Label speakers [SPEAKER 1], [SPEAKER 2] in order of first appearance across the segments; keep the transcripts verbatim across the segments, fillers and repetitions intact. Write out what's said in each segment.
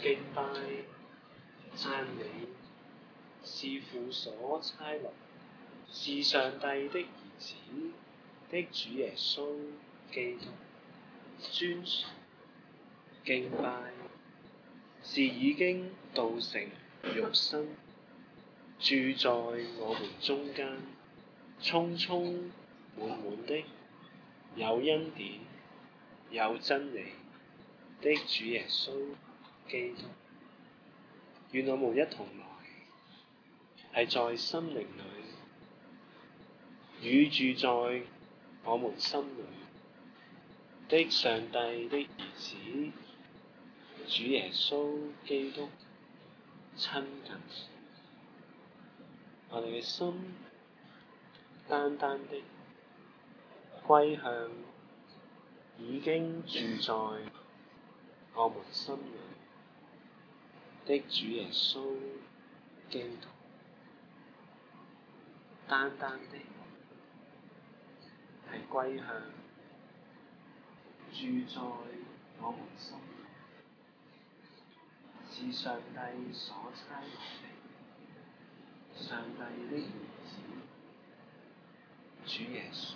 [SPEAKER 1] 敬拜讚美，是父所差來，是上帝的兒子的主耶穌基督。尊崇敬拜，是已經道成肉身，住在我們中間，充充滿滿的有恩典有真理的主耶穌基督。願我們一同來，係在心靈裏與住在我們心裏的上帝的兒子主耶穌基督親近。我哋嘅心單單的歸向已經住在我們心裏的主耶穌基督，單單的係歸向住在我們心裏，是上帝所差來的，上帝的兒子主耶穌。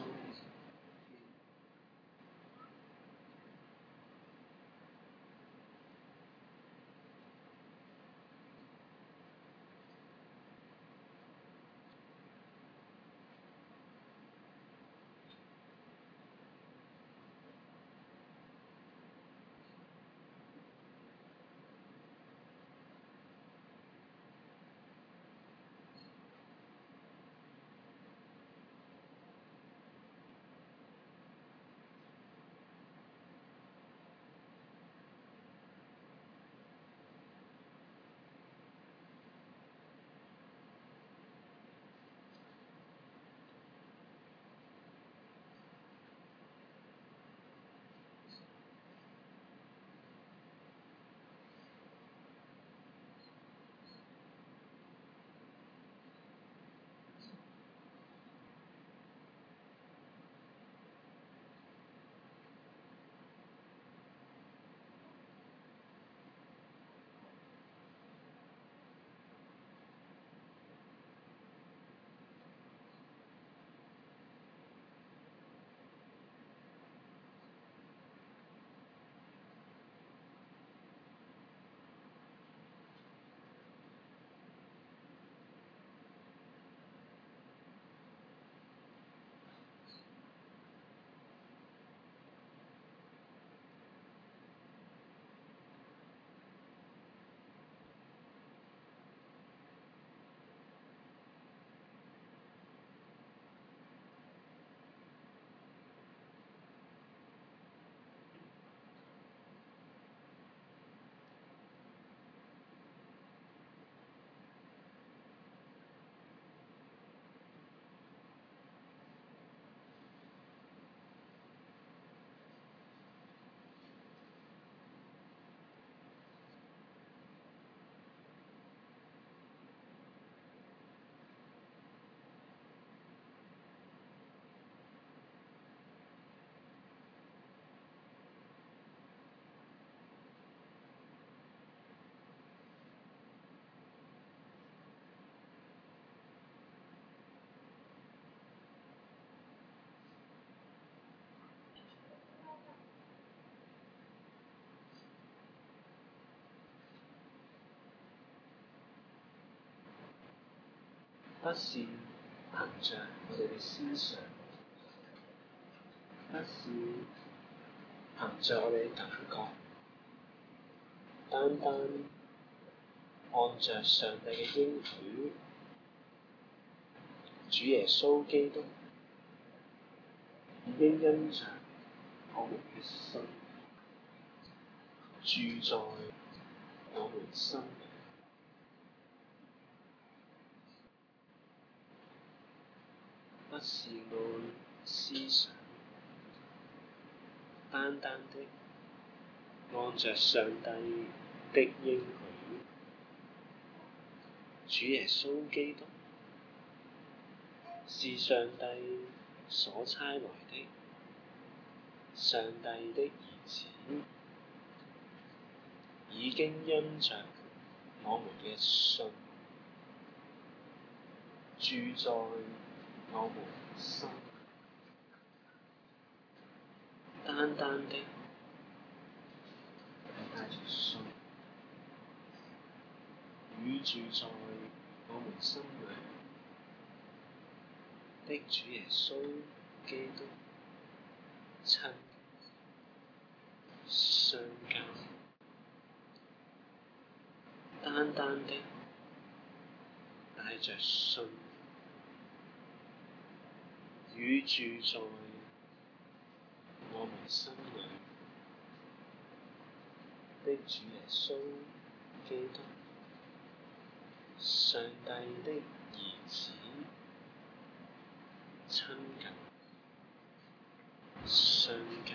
[SPEAKER 1] 不是憑着我哋嘅思想，不是憑着我哋嘅感覺，單單按着上帝嘅應許，主耶穌基督已經因着我們嘅心住在我們心裏。不是按思想，單單的按着上帝的應許，主耶穌基督是上帝所差來的，上帝的兒子，已經經因着我們嘅信，住在我們心，單單的係帶着信，與住在我們心裏的主耶穌基督親相交，單單的帶着信，與住在我們心裏的主耶穌基督，上帝的兒子親近相交。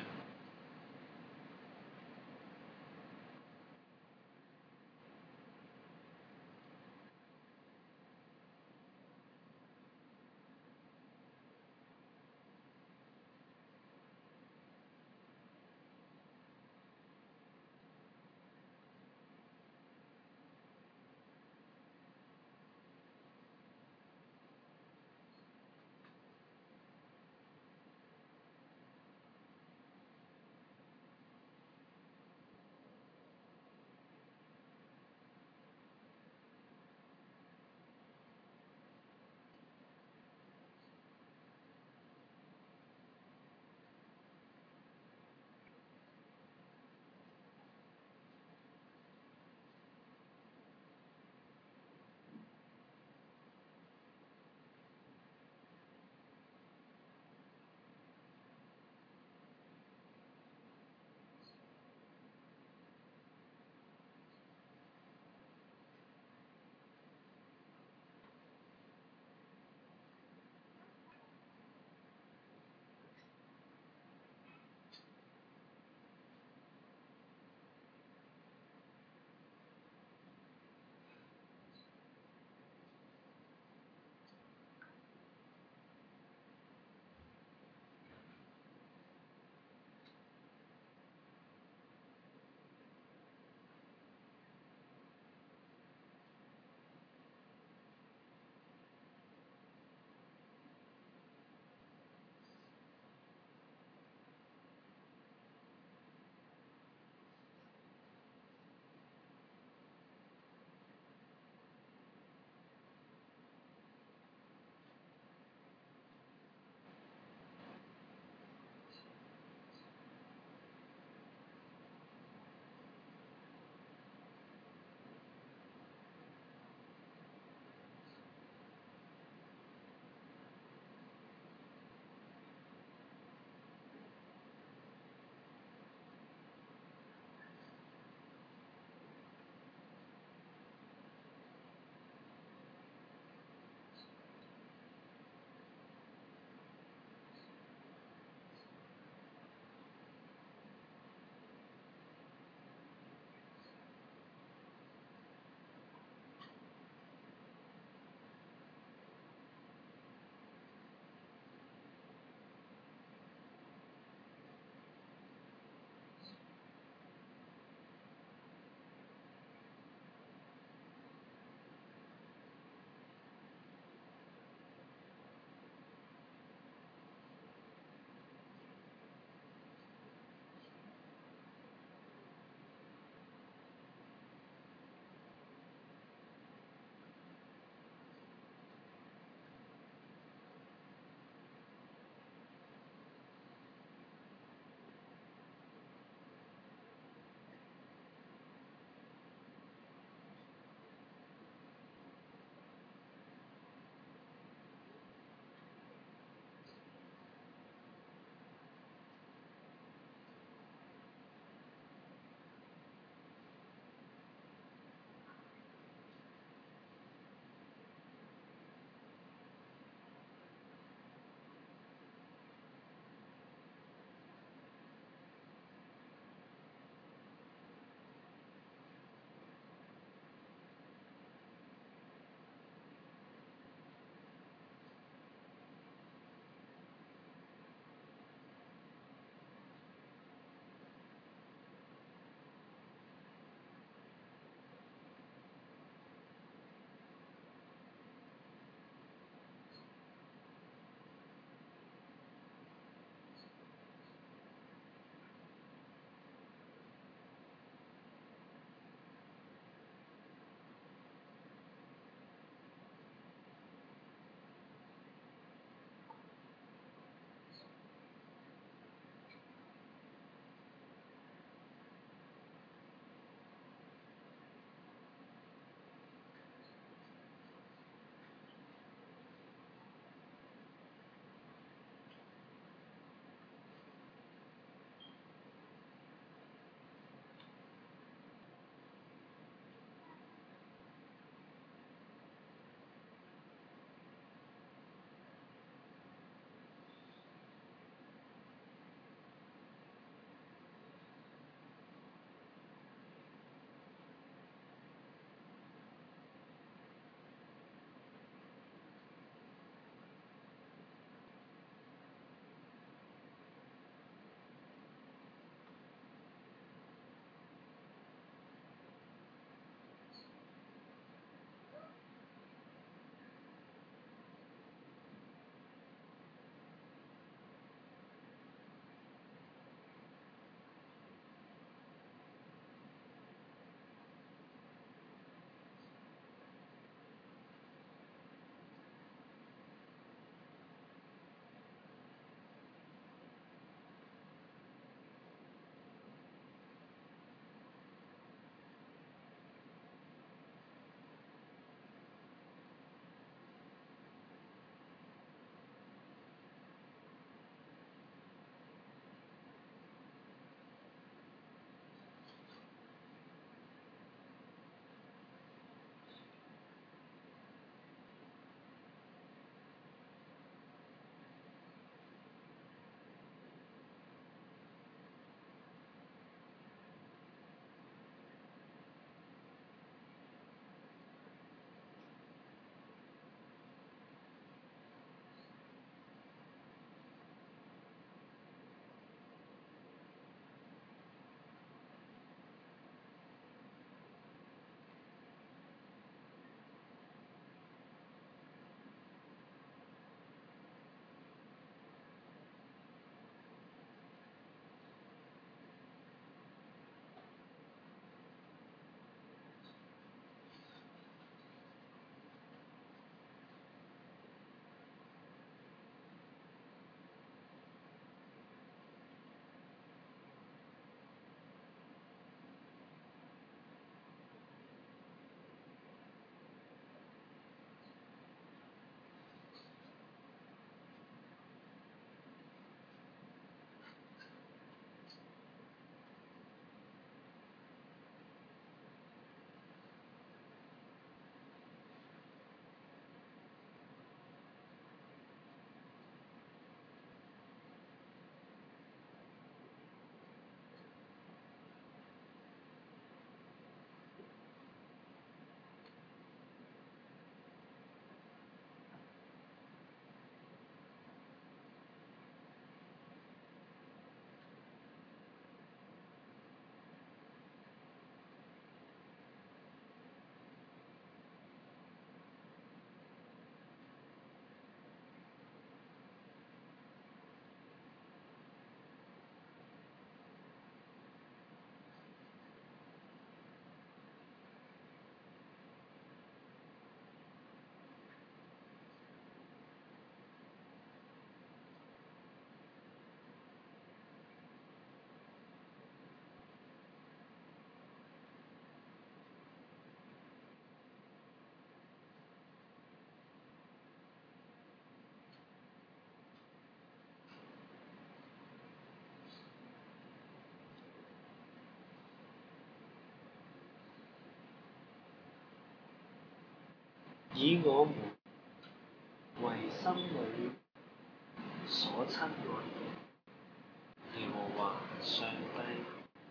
[SPEAKER 1] 以我們為心裏所親愛的耶和華上帝，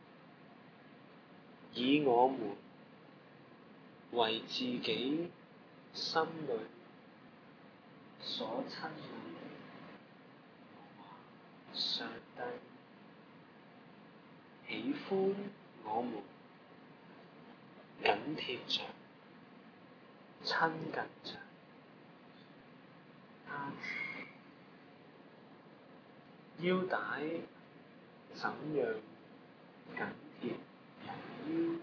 [SPEAKER 1] 以我們為自己心裏所親愛的耶和華上帝，喜歡我們緊貼着、親近着他自己，腰帶怎樣緊貼人腰，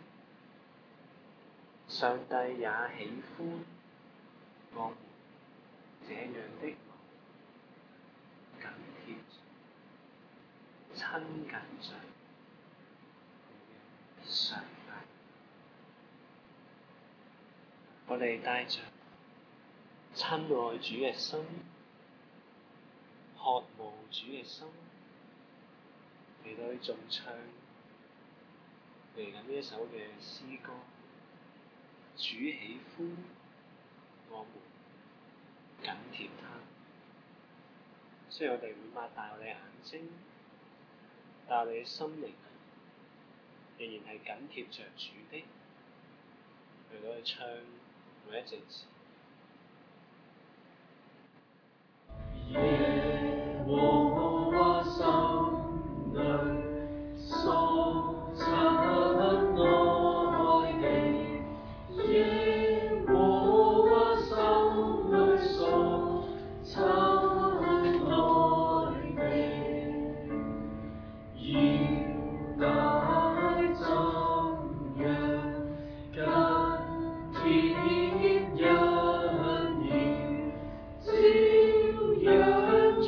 [SPEAKER 1] 上帝也喜歡我們這樣的緊貼着、親近着上帝。我哋帶着親愛主嘅心，渴慕主嘅心，嚟到去頌唱嚟緊呢一首嘅詩歌。主喜歡我們緊貼他，雖然我哋會擘大我哋眼睛，但我哋嘅心靈仍然係緊貼着主的，嚟到去唱每一隻字。
[SPEAKER 2] 耶和華心裏所親愛的，耶和華心裏所親愛的，腰帶怎樣緊貼人腰，照樣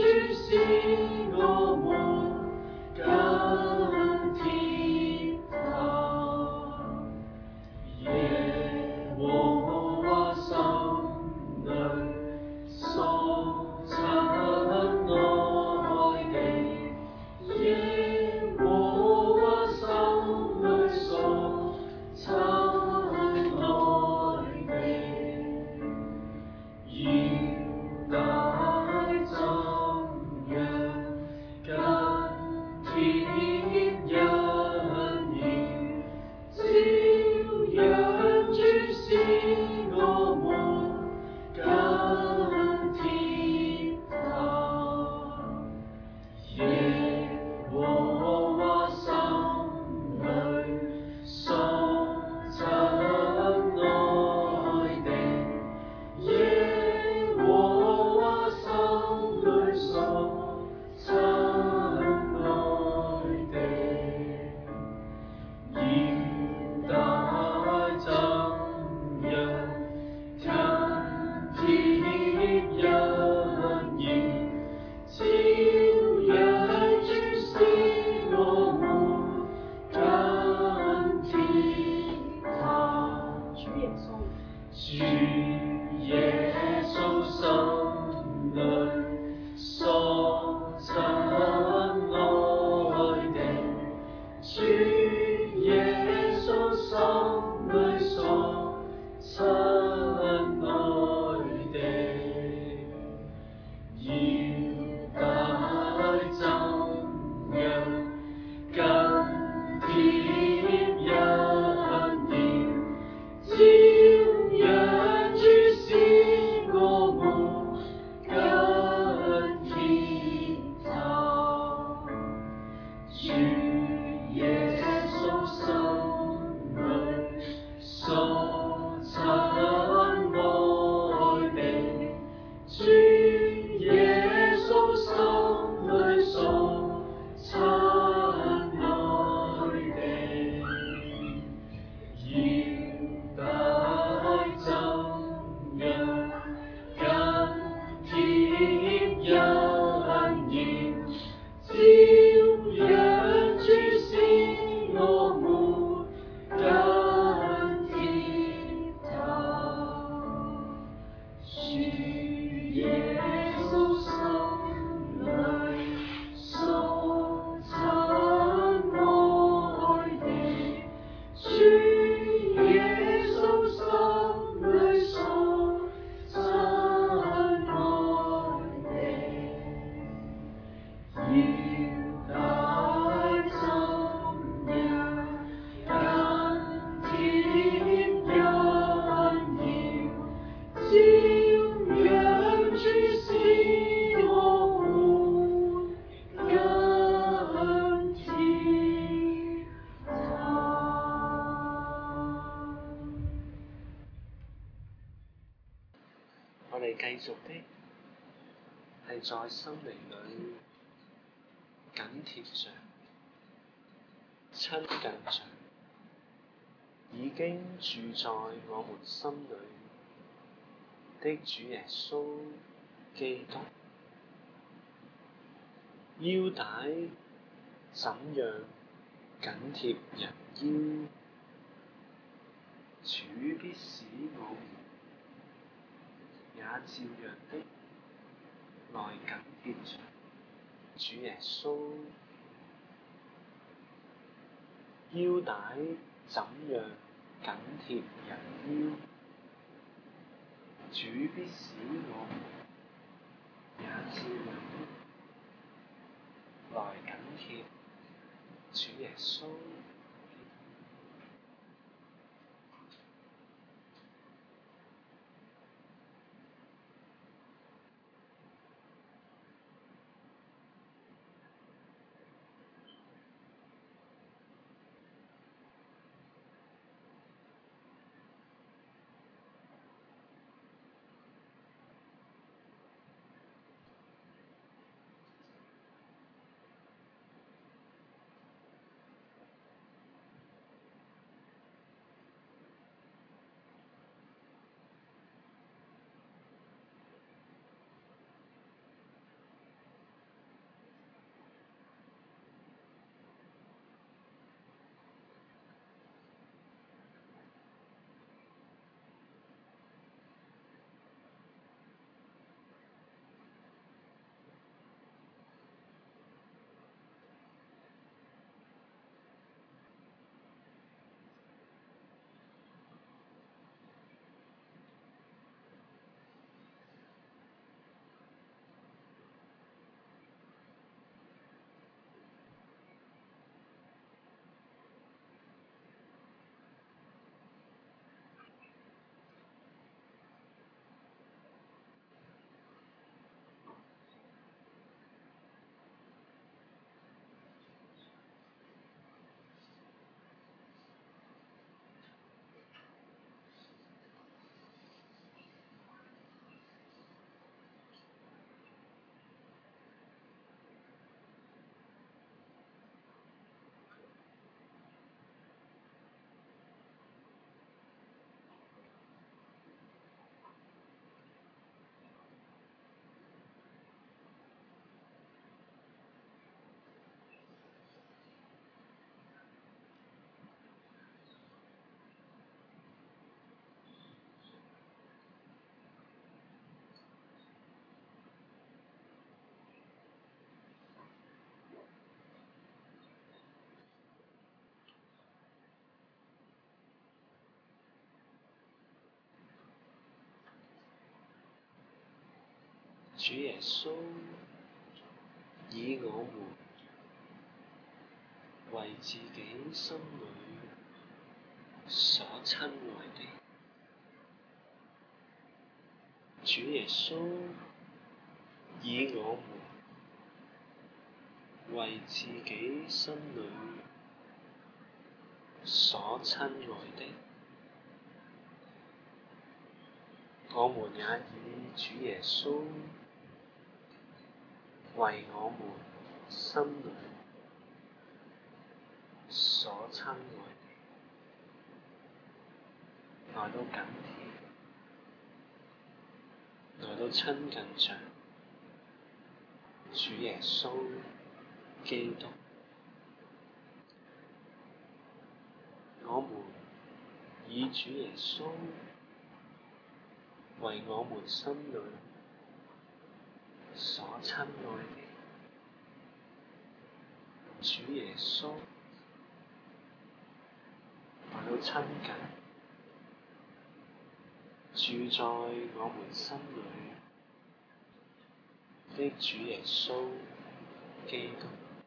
[SPEAKER 1] 繼續的係在生命裏緊貼着、親近着，已經住在我們心裏的主耶穌基督。腰帶怎樣緊貼人腰，主必使我們也照樣的來緊貼着主耶穌。腰帶怎樣緊貼人腰，主必使我們也照樣的來緊貼主耶穌。主耶穌以我們為自己心裏所親愛的，主耶穌以我們為自己心裏所親愛的，我們也以主耶穌為我們心裏所親愛的，來到緊貼，來到親近着主耶穌基督。我們以主耶穌為我們心裏所親愛的，主耶穌來到親近，住在我們心裏的主耶穌基督，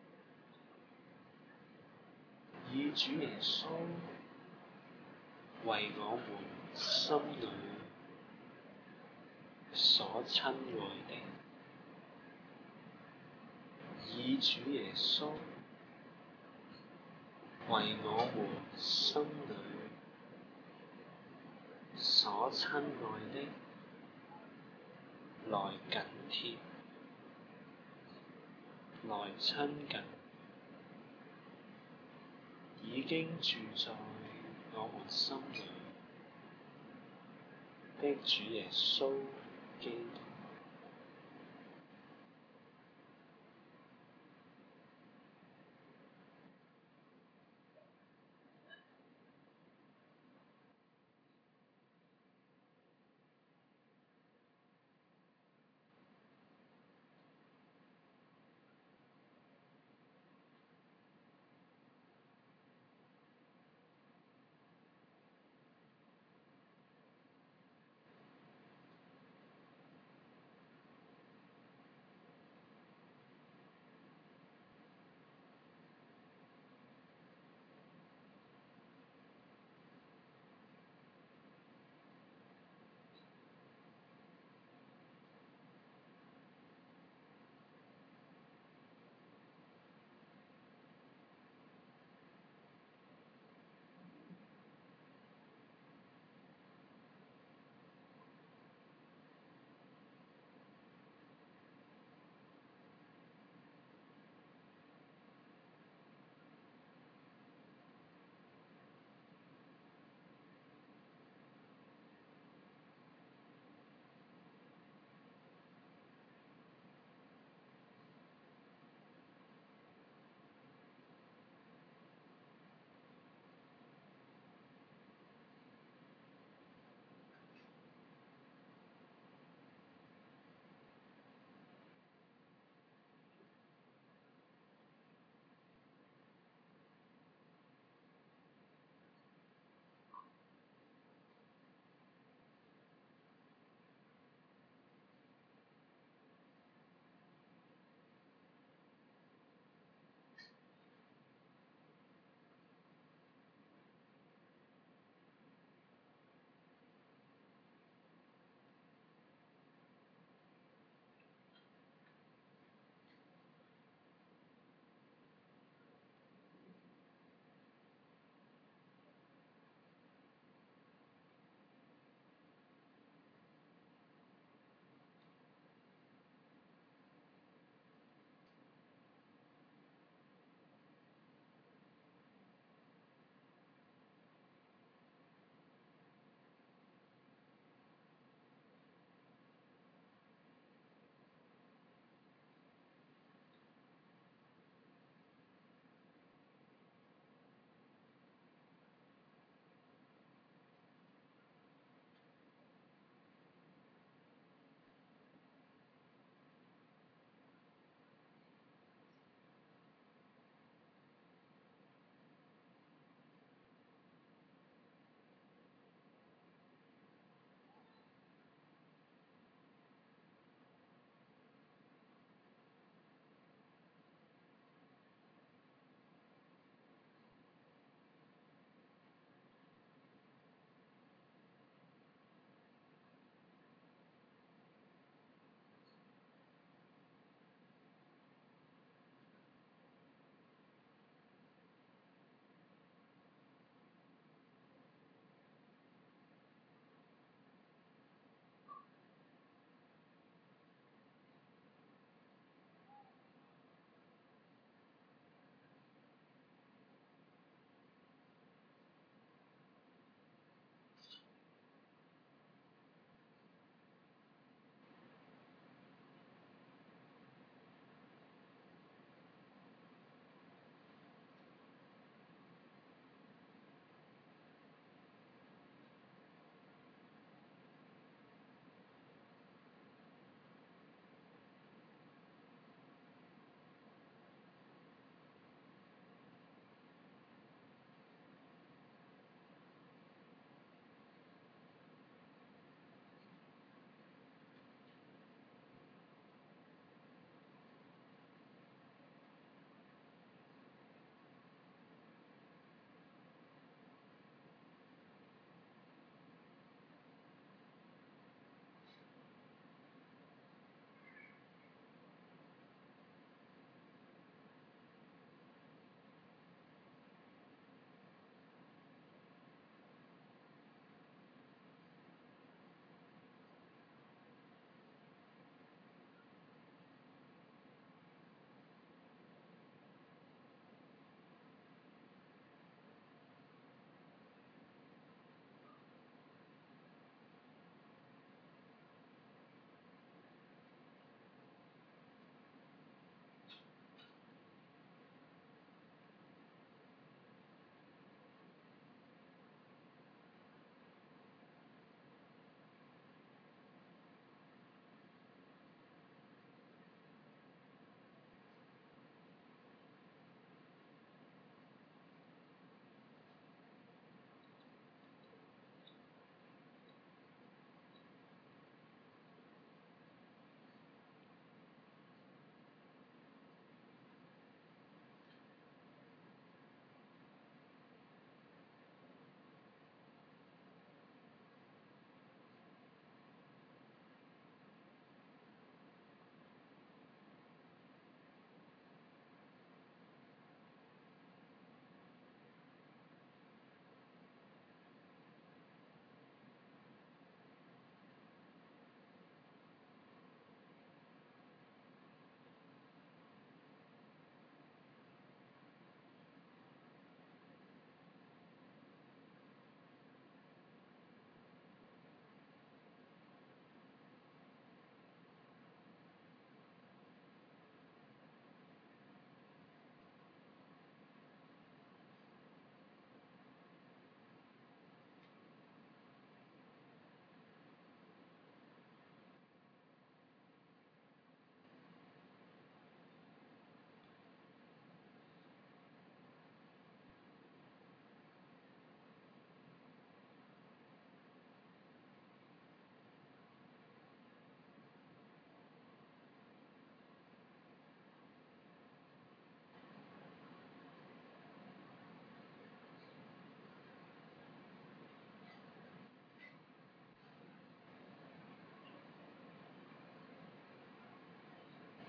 [SPEAKER 1] 以主耶穌為我們心裏所親愛的，以主耶穌為我們心裏所親愛的， 來緊貼，來親近，已經住在我們心裏的主耶穌基督。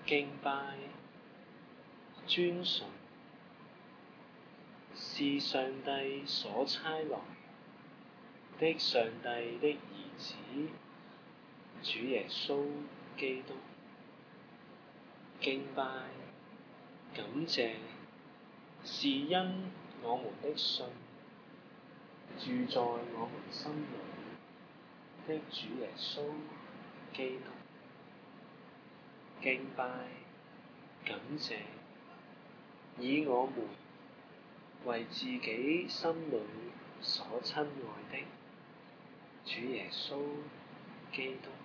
[SPEAKER 1] 敬拜、尊崇，是上帝所差來的上帝的兒子，主耶穌基督。敬拜、感謝，是因我們的信住在我們心裏的主耶穌基督。敬拜、感謝，以我們為自己心裏所親愛的主耶穌基督。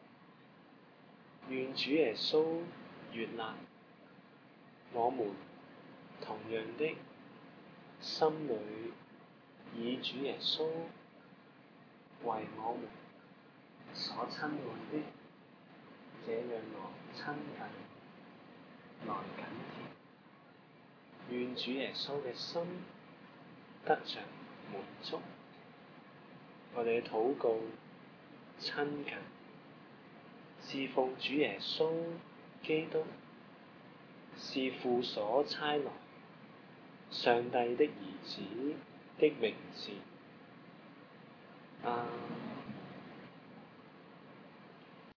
[SPEAKER 1] 願主耶穌悅納我們同樣的心裏以主耶穌為我們所親愛的，這樣來親近，來緊貼。願主耶穌嘅心得着滿足。我哋嘅禱告親近，侍奉主耶穌基督，是父所差來上帝的兒子的名字。阿